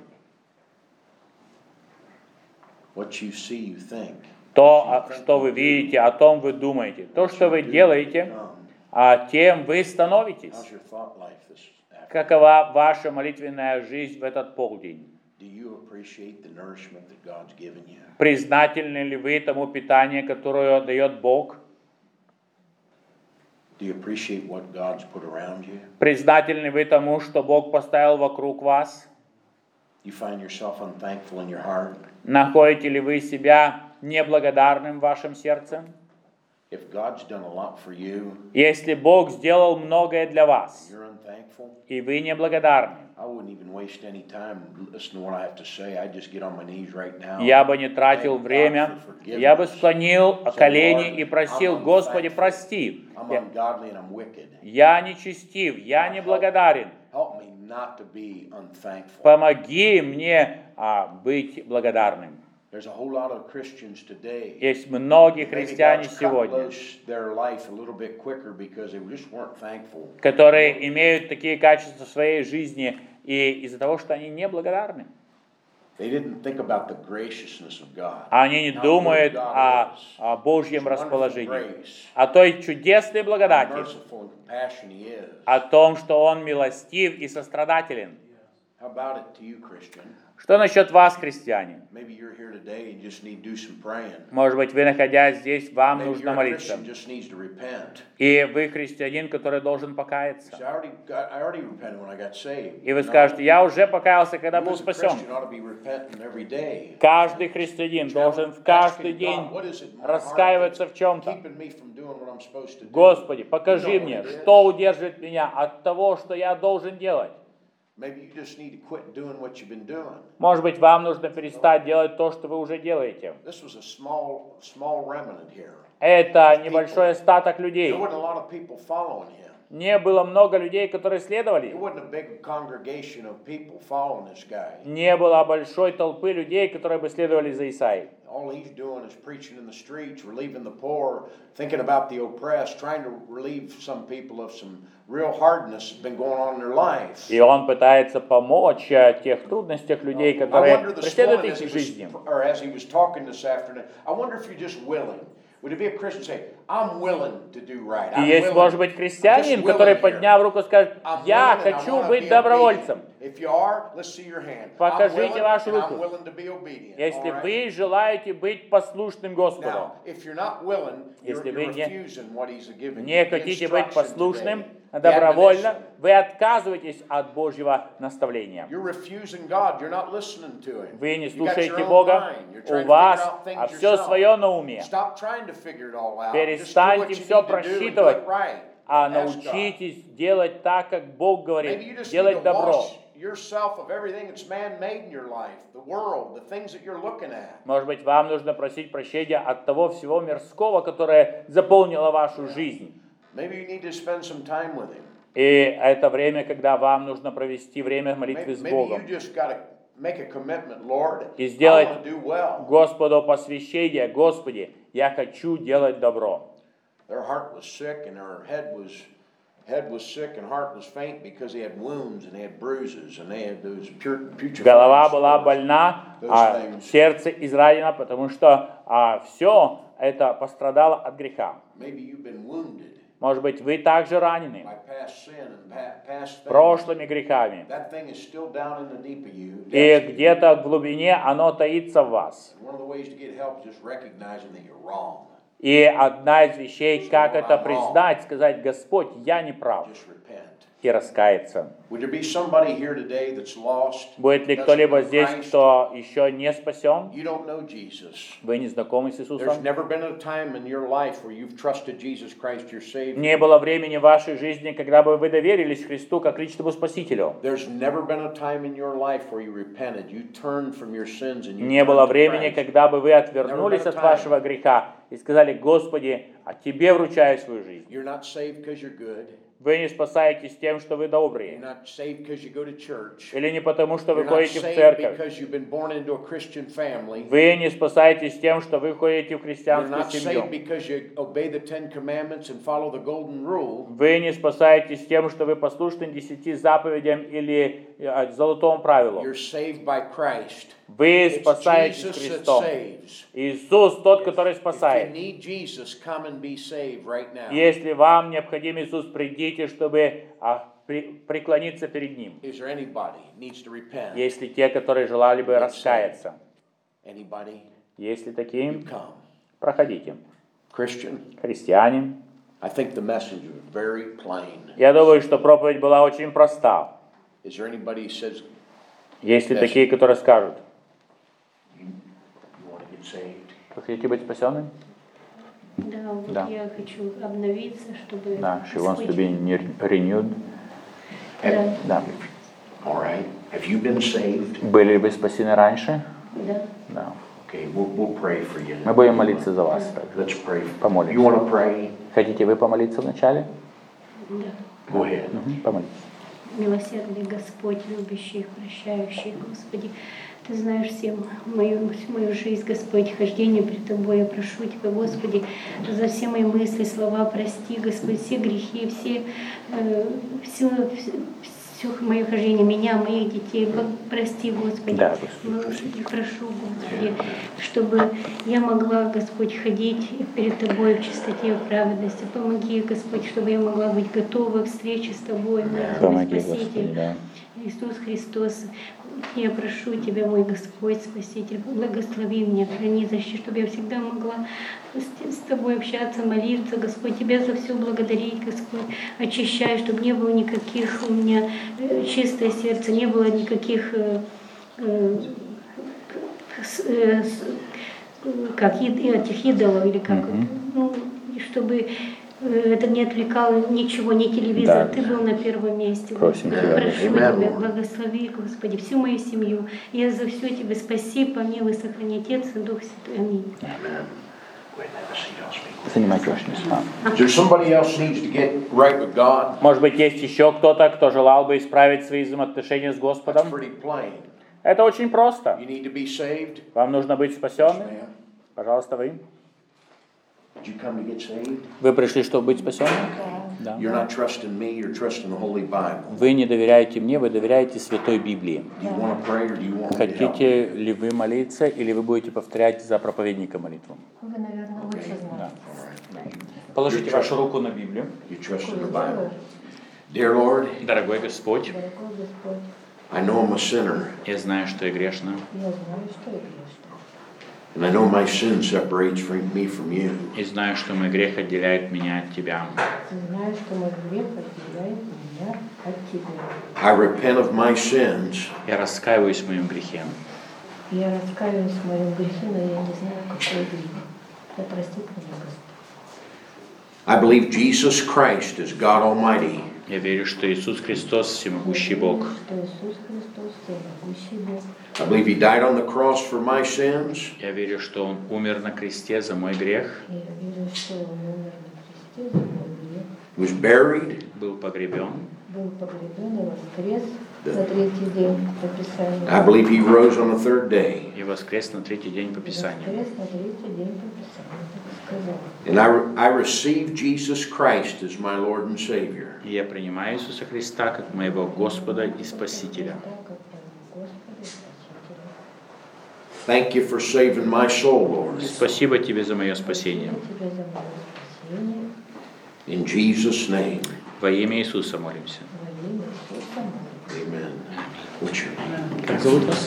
What you see, you think. То, а, что вы видите, о том вы думаете. То, что вы делаете, а, тем вы становитесь. How's your thought life this afternoon? Какова ваша молитвенная жизнь в этот полдень? Do you appreciate the nourishment that God's given you? Признательны ли вы тому питанию, которое дает Бог? Do you appreciate what God's put around you? Признательны вы тому, что Бог поставил вокруг вас? You find yourself unthankful in your heart? Находите ли вы себя неблагодарным в вашем сердце? If God's done a lot for you, Если Бог сделал многое для вас, you're unthankful, и вы неблагодарны, I wouldn't even waste any time listening to what I have to say. I'd just get on my knees right now. я бы не тратил Thank God время, for forgiveness. я бы склонил Say, колени Lord, и просил: I'm Господи, unthankful. прости, I'm я, ungodly and I'm wicked. я нечестив, я неблагодарен, Help me not to be unthankful. помоги мне а, быть благодарным. There's a whole lot of Christians today. Есть многие Maybe христиане God's cut сегодня, loose their life a little bit quicker because they just weren't thankful. которые имеют такие качества в своей жизни, и из-за того, что они неблагодарны. They didn't think about the graciousness of God. Они не How думают good God о, is. о Божьем His wonderful расположении, grace, о той чудесной how благодати, merciful and compassionate He is. о том, что Он милостив и сострадателен. How about it to you, Christian? Что насчет вас, христиане? Maybe you're here today and just need to do some praying. Может быть, вы, находясь здесь, вам Maybe нужно you're a молиться. Christian just needs to repent. И вы христианин, который должен So покаяться. I already got, I already repented when I got saved. И вы No. скажете, я уже покаялся, когда You был as a спасен. Christian ought to be repenting every day. Каждый христианин должен в каждый Asking день God, what is it in my heart раскаиваться в чем-то. keeping me from doing what I'm supposed to do? Господи, покажи You know мне, what it is. что удерживает меня от того, что я должен делать. Maybe you just need to quit doing what you've been doing. Может быть, вам нужно перестать делать то, что вы уже делаете. This was a small, small remnant here. Это небольшой остаток людей. There wasn't a lot of people following him. Не было много людей, которые следовали. There wasn't a big congregation of people following this guy. Не было большой толпы людей, которые бы следовали за Исаией. All he's doing is preaching in the streets, relieving the poor, thinking about the oppressed, trying to relieve some people of some real hardness that's been going on in their lives. И он пытается помочь э, тех трудностях людей, I которые wonder this преследуют morning их as he в жизни. was, or as he was talking this afternoon, I wonder if you're just willing. Would it be a Christian say, I'm willing to do right. И I'm есть, willing. может быть, I'm христианин, just который, willing here. подняв руку, скажет, I'm я willing and I хочу wanna быть be добровольцем. obedient. If you are, let's see your hand. I'm Покажите willing вашу and I'm руку. willing to be obedient. Если All right? вы желаете быть послушным Господу, Now, if you're not willing, you're, Если you're вы не- refusing what he's given не you. The хотите быть instruction послушным today, the добровольно, admonition. вы отказываетесь от Божьего наставления. You're refusing God. You're not listening to him. Вы не You got слушаете your own Бога, mind. You're trying у to вас figure out things а все yourself. свое на уме. Stop trying to figure it all out. Just do what Перестаньте you все need to do and do просчитывать, it right. а Ask God. научитесь делать так, как Бог Maybe you говорит, just need делать to добро. wash yourself of everything that's man-made in your life, the world, the things that you're looking at. Может быть, вам нужно просить прощения от того всего мирского, которое заполнило вашу жизнь. Maybe you need to spend some time with him. И это время, когда вам нужно провести время в молитве Maybe, с maybe Богом. you just got to make a commitment, Lord. И I сделать want to do well. Господу посвящение. Господи, я хочу делать добро. Their heart was sick and their head was head was sick and heart was faint because they had wounds and they had bruises and they had those pure putrefied Голова была sores. больна, а сердце изранено, потому что а, все это пострадало от греха. Maybe you've been wounded Может быть, вы также ранены by past sin and pa- past things. прошлыми грехами. That thing is still down in the deep of you. И depths of you. где-то в глубине оно таится в вас. One of the ways to get help is just recognizing that you're wrong. И одна из вещей, как это признать, сказать, Господь, я не прав, Just repent. и раскаяться. Would there be somebody here today that's lost? Будет ли doesn't кто-либо know здесь, Christ? кто еще не спасен? You don't know Jesus. Вы не знакомы с There's Иисусом? never been a time in your life where you've trusted Jesus Christ your Savior. Не было времени в вашей жизни, когда бы вы доверились Христу как личному Спасителю. There's never been a time in your life where you repented, you turned from your sins and you Не turned было to времени, Christ. когда бы вы отвернулись от вашего греха и сказали, Господи, а Тебе вручаю свою жизнь. You're not saved because you're good. Вы не спасаетесь тем, что вы You're добрые. not saved because you go to church. Или не потому, что вы You're not ходите в saved церковь. because you've been born into a Christian family. Вы не спасаетесь тем, что вы ходите в You're христианскую not saved семью. because you obey the Ten Commandments and follow the Golden Rule. Вы не спасаетесь тем, что вы послушны десяти заповедям или э, золотому правилу. You're saved by Christ. Вы It's спасаетесь Jesus that Христом. saves. Иисус тот, который If you спасает. need Jesus, come and be saved right now. Если вам необходим Иисус, придите, чтобы а, при- преклониться перед Ним. Is there anybody needs to repent? Если те, которые желали бы раскаяться. Anybody? Если You такие, come. проходите. Christian, Христиане. I think the message was very plain. Я думаю, что проповедь была очень проста. Is there anybody who says Есть ли Yes. такие, которые скажут, you, you want to get saved? вы хотите быть спасенным? Да, вот Да. я хочу обновиться, чтобы Да, she wants to Господь- be ne- renewed. Да, Да. All right. Have you been saved? Были ли вы спасены раньше? да. Да. Okay, we'll, we'll pray for you. Мы будем молиться за вас. также. Let's pray. Помолимся. You want to pray? Хотите вы помолиться вначале? Да. Go ahead. Мгм, помолитесь. Милосердный Господь, любящий, прощающий, Господи, Ты знаешь всем мою, мою жизнь, Господь, хождение пред Тобой. Я прошу Тебя, Господи, за все мои мысли, слова, прости, Господь, все грехи, все, э, все, все, все мое хождение, меня, моих детей, Бог, прости, Господи. Да, Господи, Ну, прошу, Господи, чтобы я могла, Господь, ходить перед Тобой в чистоте, в праведности. Помоги, Господь, чтобы я могла быть готова к встрече с Тобой, мой Помоги, Спаситель. Господи, да. Иисус Христос, Я прошу Тебя, мой Господь, Спаситель, благослови меня, храни, защити, чтобы я всегда могла с, с Тобой общаться, молиться, Господь, Тебя за все благодарить, Господь, очищай, чтобы не было никаких у меня э, чистое сердце, не было никаких э, э, с, э, с, как ид, этих идолов или как, Мгм. ну, чтобы э, это не отвлекало ничего, ни телевизор, Да. Ты был на первом месте. Просим Господи. Тебя, Прошу Amen. Тебя, благослови, Господи, всю мою семью. Я за все Тебе спаси, помилуй, сохрани, Отец и Дух Святой. Аминь. Занимайте ваше место. Is there somebody else needs to get right with God? Может быть, есть еще кто-то, кто желал бы исправить свои взаимоотношения с That's Господом? pretty plain. Это очень просто. You need to be saved. Вам нужно быть спасенным. Man, Пожалуйста, вы. did you come to get saved? Вы пришли, чтобы быть спасенным? Да. You're not trusting me, you're trusting the Holy Bible. Вы не доверяете мне, вы доверяете Святой Библии. Do you want to pray or do you want me to help? Хотите ли вы молиться, или вы будете повторять за проповедника молитву? Вы, наверное, лучше Да. знаете. Положите вашу руку на Библию. You trust in the Bible. Dear Lord, Дорогой Господь, Дорогой Господь, I know I'm a sinner, я знаю, что я грешна, я знаю, что я грешна. and I know my sin separates from me from you. и знаю, что мой грех отделяет меня от Тебя. И знаю, что мой грех отделяет меня от Тебя. I repent of my sins, Я раскаиваюсь в моем грехе. Я раскаиваюсь в моем грехе, но я не знаю, какой грех. Да простит меня Господь. I believe Jesus Christ is God Almighty, Я верю, что Иисус Христос всемогущий Бог. Я верю, что Иисус Христос всемогущий Бог. I believe He died on the cross for my sins, Я верю, что Он умер на кресте за мой грех, И я верю, что Он умер на кресте за мой грех, was buried, был погребен, был погребен и воскрес за третий день по Писанию. I believe He rose on the third day. и воскрес на третий день по Писанию. Воскрес на третий день по Писанию, так сказал. And I, re- I receive Jesus Christ as my Lord and Savior. И я принимаю Иисуса Христа как моего Господа и Спасителя. Так, как моего Господа и Спасителя. Thank you for saving my soul, Lord. Спасибо Тебе за мое спасение. Спасибо Тебе за мое спасение. In Jesus' name, Во имя Иисуса молимся. Во имя Иисуса молим. amen. What's your name? Как зовут вас?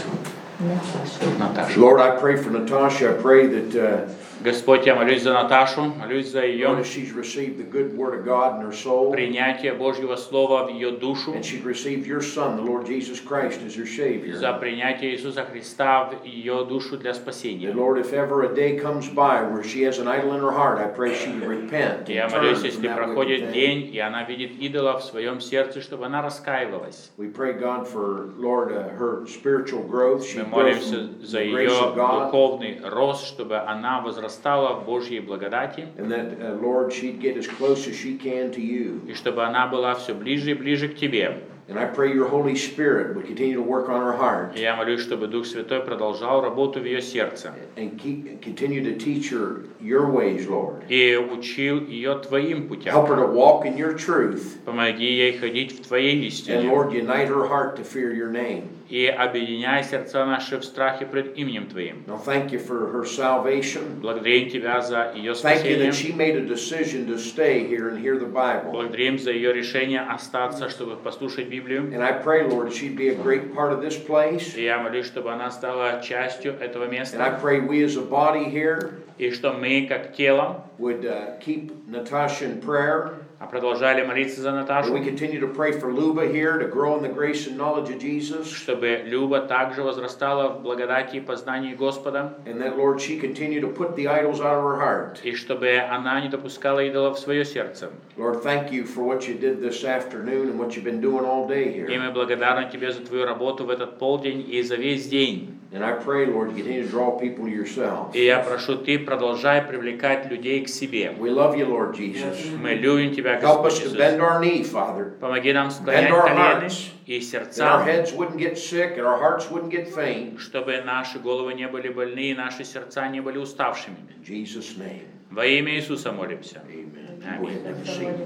Наташа. Наташа. Lord, I pray for Natasha. I pray that, uh, Господь, я молюсь за Наташу, молюсь за Lord, ее as she's received the good word of God in her soul, принятие Божьего Слова в ее душу, and she's received your Son, the Lord Jesus Christ, as her Savior. за принятие Иисуса Христа в ее душу для спасения. And Lord, if ever a day comes by where she has an idol in her heart, I pray she repent Я and turn молюсь, from если that wicked проходит thing. день, и она видит идола в своем сердце, чтобы она раскаивалась. We pray, God, for, Lord, uh, her spiritual growth. She Мы grows молимся from за the ее grace of God. духовный рост, чтобы она возрастала в Божьей благодати, And that, uh, Lord, she'd get as close as she can to you. и чтобы она была все ближе и ближе к Тебе. And I pray your Holy Spirit would continue to work on her heart И я молюсь, чтобы Дух Святой продолжал работу в ее сердце and keep, continue to teach her your ways, Lord. и учил ее Твоим Help путям. her to walk in your truth. Помоги ей ходить в Твоей And истине. Lord, unite her heart to fear your name. И объединяй сердца наши в страхе пред именем Твоим. Now thank you for her salvation. Благодарим Тебя за ее Thank you спасение. that she made a decision to stay here and hear the Bible. Благодарим за ее решение остаться, чтобы послушать Библию. And I pray, Lord, that she'd be a great part of this place. И я молюсь, чтобы она стала частью этого And I места. pray we as a body here И что мы, как тело, would uh, keep Natasha in prayer. а продолжали молиться за And we Наташу, continue to pray for Luba here to grow in the grace and knowledge of Jesus. чтобы Люба также возрастала в благодати и познании Господа, And that, Lord, she continue to put the idols out of her heart. и чтобы она не допускала идолов в свое сердце. Lord, thank you for what you did this afternoon and what you've been doing all day И here. мы благодарны Тебе за Твою работу в этот полдень и за весь день. And I pray, Lord, you continue to draw people to yourself. И я прошу Ты, продолжай привлекать людей к себе. We love you, Lord Jesus. Мы любим Тебя, Help Господь us to Иисус. bend our knee, Father. Помоги нам склонять Bend our колени hearts. и That our сердца, heads wouldn't get sick and our hearts wouldn't get faint. чтобы наши головы не были больны и наши сердца не были уставшими. In Jesus' name, Во имя Иисуса молимся. amen. Amen. Go ahead and have a seat.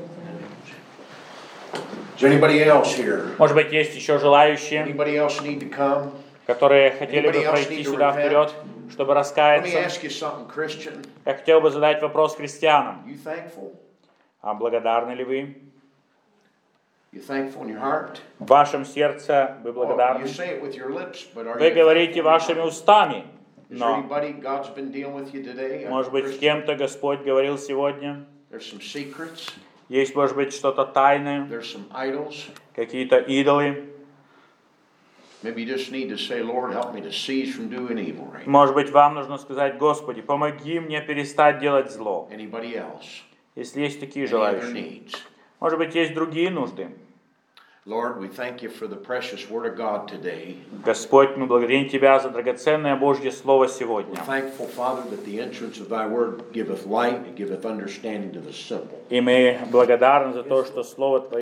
Is there anybody else here? Может быть, есть еще желающие, Anybody else need to come? которые хотели бы Anybody else пройти need to сюда repent? вперед, чтобы Let me раскаяться. ask you something, Christian. Я хотел бы задать вопрос христианам. You thankful? А благодарны ли вы? You thankful in your heart? В вашем сердце вы Oh, you благодарны. say it with your lips, but are Вы you говорите thankful in your вашими heart? устами, Is there но, anybody God's been dealing with you today? может быть, с кем-то Господь говорил сегодня. There's some secrets. Есть, может быть, что-то тайное, There's some idols. какие-то идолы. Maybe you just need to say, Lord, help me to cease from doing evil right now. Может быть, вам нужно сказать: Господи, помоги мне перестать делать зло. Anybody else? Если есть такие Any other желающие. needs? Может быть, есть другие нужды. Lord, we thank you for the precious word of God today. Господь, мы благодарим Тебя за драгоценное Божье Слово We're сегодня. thankful, Father, that the entrance of thy word giveth light and giveth understanding to the simple. И мы благодарны за то, что Слово Твое